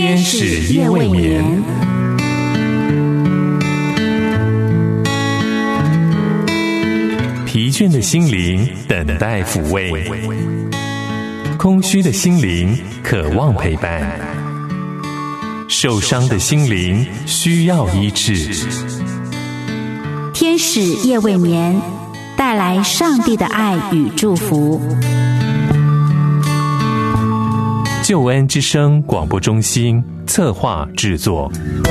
天使夜未眠。疲倦的心灵等待抚慰，空虚的心灵渴望陪伴，受伤的心灵需要医治。 天使夜未眠，带来上帝的爱与祝福。 救恩之声广播中心策划制作。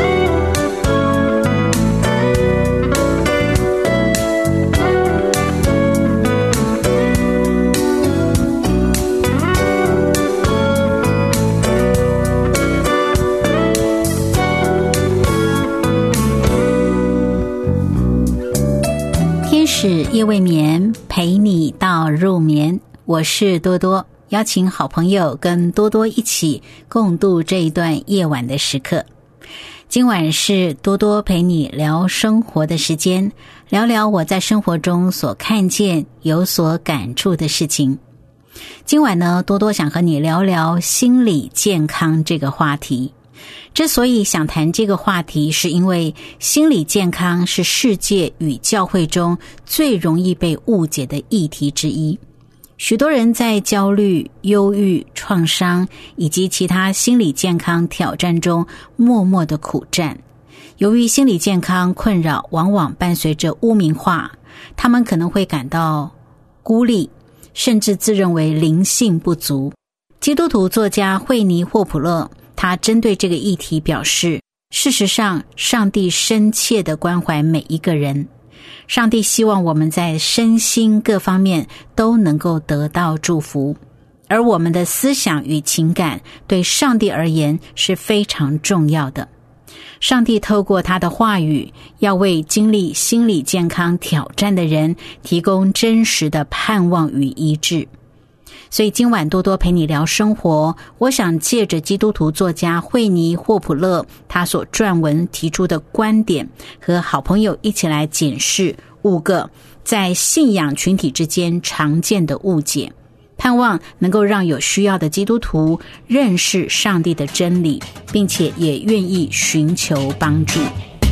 天使夜未眠，陪你到入眠。我是多多，邀请好朋友跟多多一起共度这一段夜晚的时刻。今晚是多多陪你聊生活的时间，聊聊我在生活中所看见有所感触的事情。今晚呢，多多想和你聊聊心理健康这个话题。之所以想谈这个话题，是因为心理健康是世界与教会中最容易被误解的议题之一。许多人在焦虑、忧郁、创伤以及其他心理健康挑战中默默的苦战。由于心理健康困扰往往伴随着污名化，他们可能会感到孤立，甚至自认为灵性不足。基督徒作家惠妮·霍普勒他针对这个议题表示，事实上，上帝深切地关怀每一个人。上帝希望我们在身心各方面都能够得到祝福，而我们的思想与情感对上帝而言是非常重要的。上帝透过他的话语，要为经历心理健康挑战的人提供真实的盼望与医治。所以今晚多多陪你聊生活，我想借着基督徒作家惠妮·霍普勒他所撰文提出的观点，和好朋友一起来检视5个在信仰群体之间常见的误解，盼望能够让有需要的基督徒认识上帝的真理，并且也愿意寻求帮助。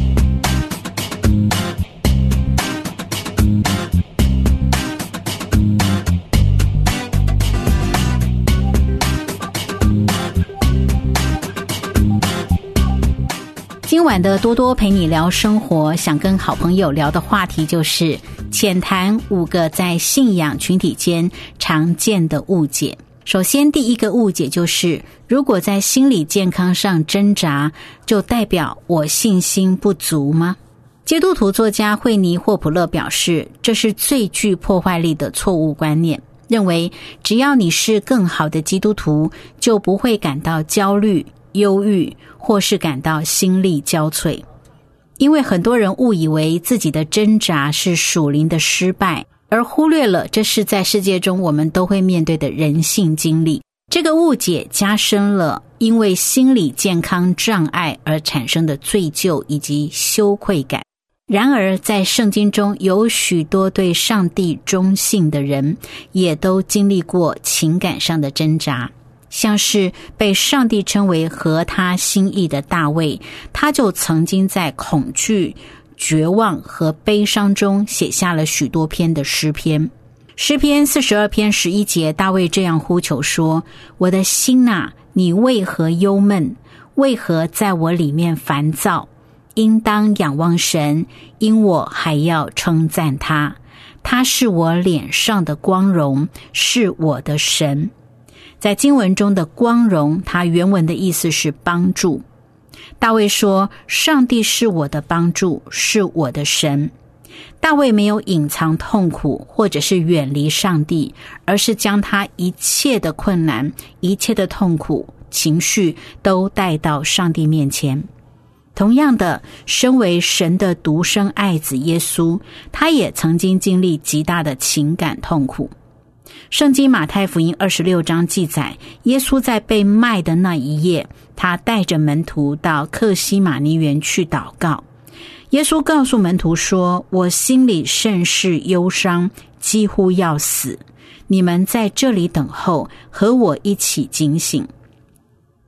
今晚的多多陪你聊生活，想跟好朋友聊的话题就是浅谈5个在信仰群体间常见的误解。首先，第一个误解就是，如果在心理健康上挣扎，就代表我信心不足吗？基督徒作家惠妮·霍普勒表示，这是最具破坏力的错误观念，认为只要你是更好的基督徒，就不会感到焦虑、忧郁，或是感到心力交瘁。因为很多人误以为自己的挣扎是属灵的失败，而忽略了这是在世界中我们都会面对的人性经历。这个误解加深了因为心理健康障碍而产生的罪疚以及羞愧感。然而在圣经中有许多对上帝忠信的人，也都经历过情感上的挣扎。像是被上帝称为合他心意的大卫，他就曾经在恐惧、绝望和悲伤中写下了许多篇的诗篇。诗篇42篇11节，大卫这样呼求说：我的心啊，你为何忧闷？为何在我里面烦躁？应当仰望神，因我还要称赞他。他是我脸上的光荣，是我的神。在经文中的光荣，它原文的意思是帮助。大卫说，上帝是我的帮助，是我的神。大卫没有隐藏痛苦或者是远离上帝，而是将他一切的困难、一切的痛苦、情绪都带到上帝面前。同样的，身为神的独生爱子耶稣，他也曾经经历极大的情感痛苦。圣经马太福音26章记载，耶稣在被卖的那一夜，他带着门徒到客西马尼园去祷告。耶稣告诉门徒说，我心里甚是忧伤，几乎要死，你们在这里等候，和我一起警醒。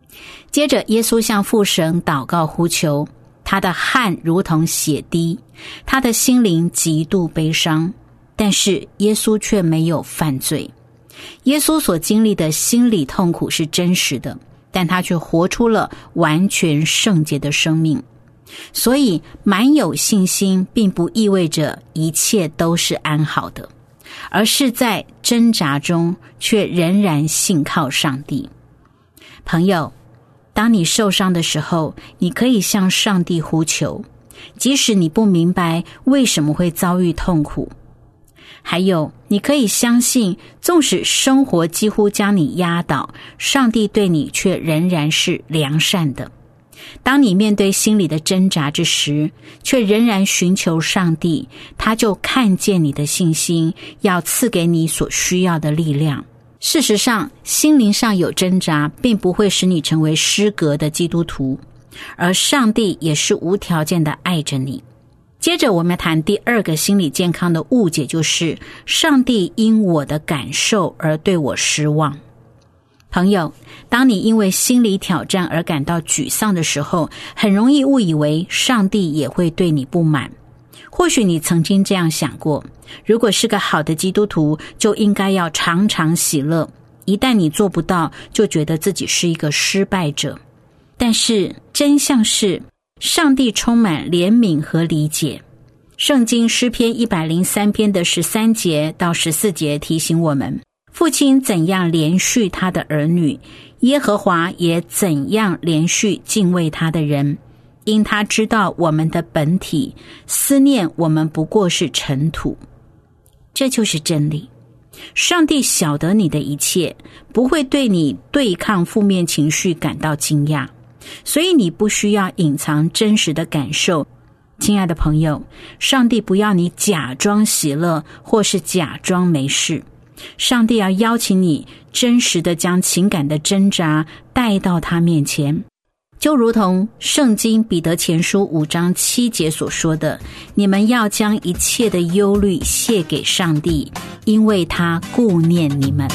接着耶稣向父神祷告呼求，他的汗如同血滴，他的心灵极度悲伤，但是耶稣却没有犯罪。耶稣所经历的心理痛苦是真实的，但他却活出了完全圣洁的生命。所以满有信心并不意味着一切都是安好的，而是在挣扎中却仍然信靠上帝。朋友，当你受伤的时候，你可以向上帝呼求，即使你不明白为什么会遭遇痛苦。还有，你可以相信，纵使生活几乎将你压倒，上帝对你却仍然是良善的。当你面对心里的挣扎之时，却仍然寻求上帝，他就看见你的信心，要赐给你所需要的力量。事实上，心灵上有挣扎，并不会使你成为失格的基督徒，而上帝也是无条件的爱着你。接着我们谈第二个心理健康的误解，就是上帝因我的感受而对我失望。朋友，当你因为心理挑战而感到沮丧的时候，很容易误以为上帝也会对你不满。或许你曾经这样想过，如果是个好的基督徒，就应该要常常喜乐，一旦你做不到，就觉得自己是一个失败者。但是真相是，上帝充满怜悯和理解。圣经诗篇103篇的13节到14节提醒我们，父亲怎样连续他的儿女，耶和华也怎样连续敬畏他的人。因他知道我们的本体，思念我们不过是尘土。这就是真理。上帝晓得你的一切，不会对你对抗负面情绪感到惊讶，所以你不需要隐藏真实的感受。亲爱的朋友，上帝不要你假装喜乐，或是假装没事。上帝要邀请你真实的将情感的挣扎带到他面前，就如同圣经彼得前书5章7节所说的，你们要将一切的忧虑卸给上帝，因为他顾念你们。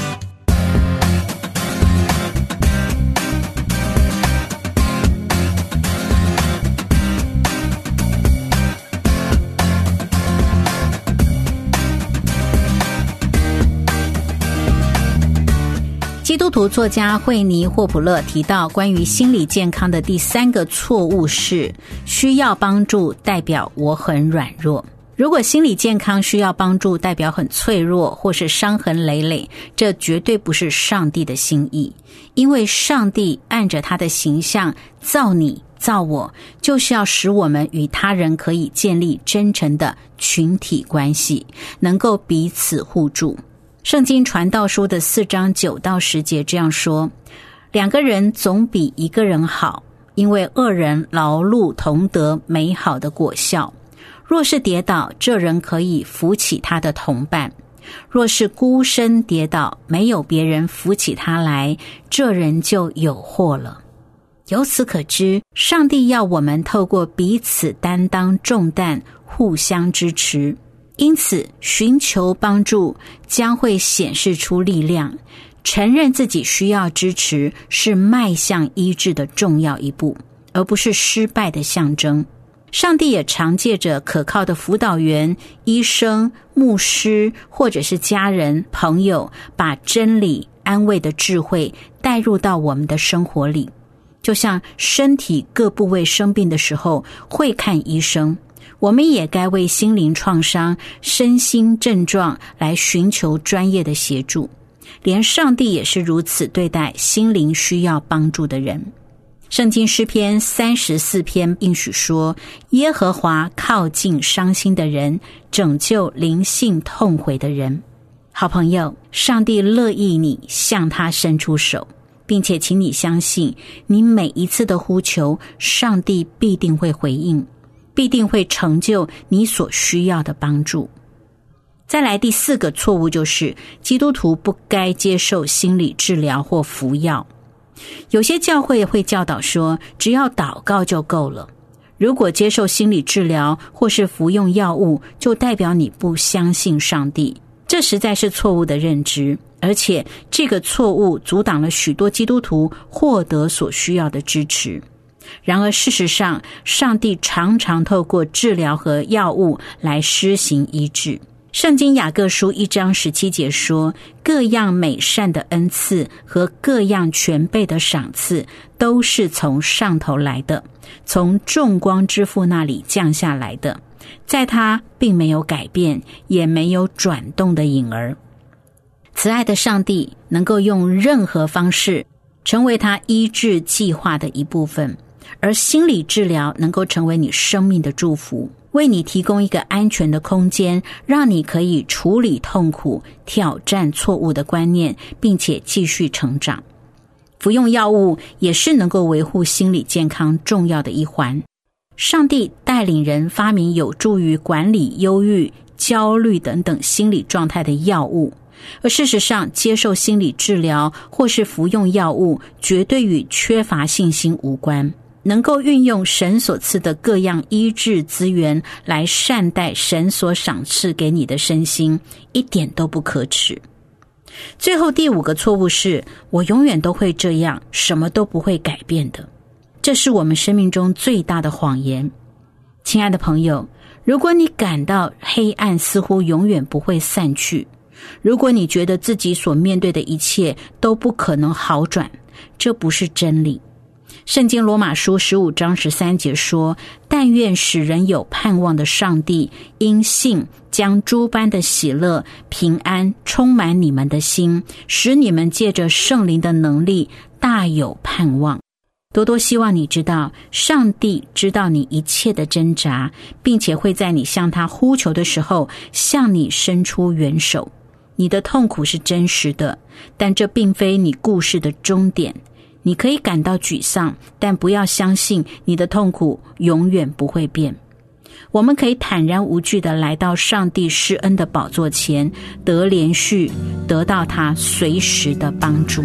基督徒作家惠妮·霍普勒提到，关于心理健康的第3个错误是，需要帮助代表我很软弱。如果心理健康需要帮助代表很脆弱，或是伤痕累累，这绝对不是上帝的心意。因为上帝按着他的形象造你造我，就是要使我们与他人可以建立真诚的群体关系，能够彼此互助。圣经传道书的4章9到10节这样说：2个人总比1个人好，因为2人劳碌同得美好的果效。若是跌倒，这人可以扶起他的同伴；若是孤身跌倒，没有别人扶起他来，这人就有祸了。由此可知，上帝要我们透过彼此担当重担，互相支持。因此，寻求帮助将会显示出力量，承认自己需要支持是迈向医治的重要一步，而不是失败的象征。上帝也常借着可靠的辅导员、医生、牧师或者是家人、朋友，把真理、安慰的智慧带入到我们的生活里。就像身体各部位生病的时候会看医生，我们也该为心灵创伤、身心症状来寻求专业的协助。连上帝也是如此对待心灵需要帮助的人。圣经诗篇34篇应许说，耶和华靠近伤心的人，拯救灵性痛悔的人。好朋友，上帝乐意你向他伸出手，并且请你相信，你每一次的呼求，上帝必定会回应，必定会成就你所需要的帮助。再来第4个错误，就是基督徒不该接受心理治疗或服药。有些教会会教导说，只要祷告就够了。如果接受心理治疗或是服用药物，就代表你不相信上帝。这实在是错误的认知， 而且这个错误阻挡了许多基督徒获得所需要的支持。然而事实上，上帝常常透过治疗和药物来施行医治。圣经雅各书1章17节说，各样美善的恩赐和各样全备的赏赐都是从上头来的，从众光之父那里降下来的，在他并没有改变，也没有转动的影儿。慈爱的上帝能够用任何方式成为他医治计划的一部分，而心理治疗能够成为你生命的祝福，为你提供一个安全的空间，让你可以处理痛苦、挑战错误的观念，并且继续成长。服用药物也是能够维护心理健康重要的一环。上帝带领人发明有助于管理忧郁、焦虑等等心理状态的药物，而事实上，接受心理治疗或是服用药物绝对与缺乏信心无关。能够运用神所赐的各样医治资源来善待神所赏赐给你的身心，一点都不可耻。最后第5个错误是，我永远都会这样，什么都不会改变的。这是我们生命中最大的谎言。亲爱的朋友，如果你感到黑暗似乎永远不会散去，如果你觉得自己所面对的一切都不可能好转，这不是真理。圣经罗马书15章13节说，但愿使人有盼望的上帝因信将诸般的喜乐平安充满你们的心，使你们借着圣灵的能力大有盼望。多多希望你知道，上帝知道你一切的挣扎，并且会在你向他呼求的时候向你伸出援手。你的痛苦是真实的，但这并非你故事的终点。你可以感到沮丧，但不要相信你的痛苦永远不会变。我们可以坦然无惧地来到上帝施恩的宝座前，得连续，得到他随时的帮助。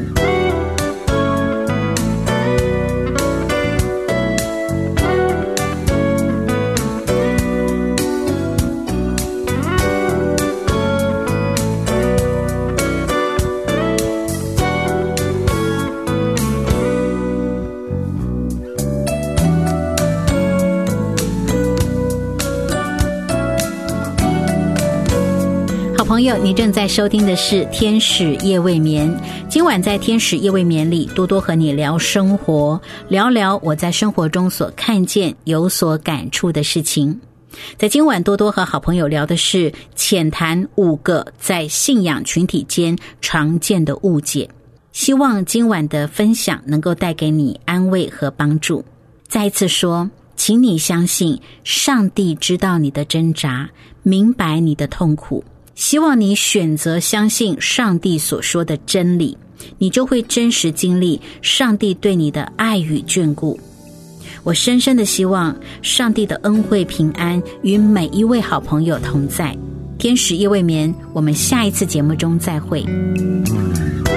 朋友，你正在收听的是天使夜未眠。今晚在天使夜未眠里，多多和你聊生活，聊聊我在生活中所看见有所感触的事情。在今晚，多多和好朋友聊的是浅谈5个在信仰群体间常见的误解。希望今晚的分享能够带给你安慰和帮助。再一次说，请你相信上帝知道你的挣扎，明白你的痛苦。希望你选择相信上帝所说的真理，你就会真实经历上帝对你的爱与眷顾。我深深的希望上帝的恩惠平安与每一位好朋友同在。天使夜未眠，我们下一次节目中再会。